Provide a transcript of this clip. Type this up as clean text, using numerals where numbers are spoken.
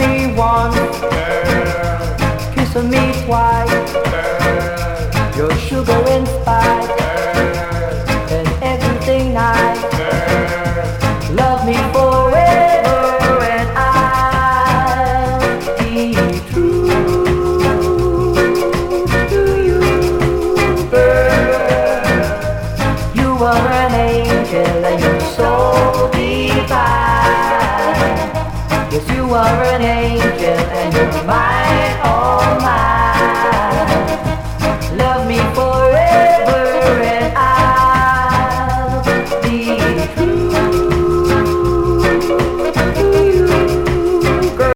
me once, kissing me twice, your sugar and spice, and everything nice. Love me forever and I'll be true to you, girl. You are an angel and you're so divine. Yes, you are an angel and you're mine, all mine.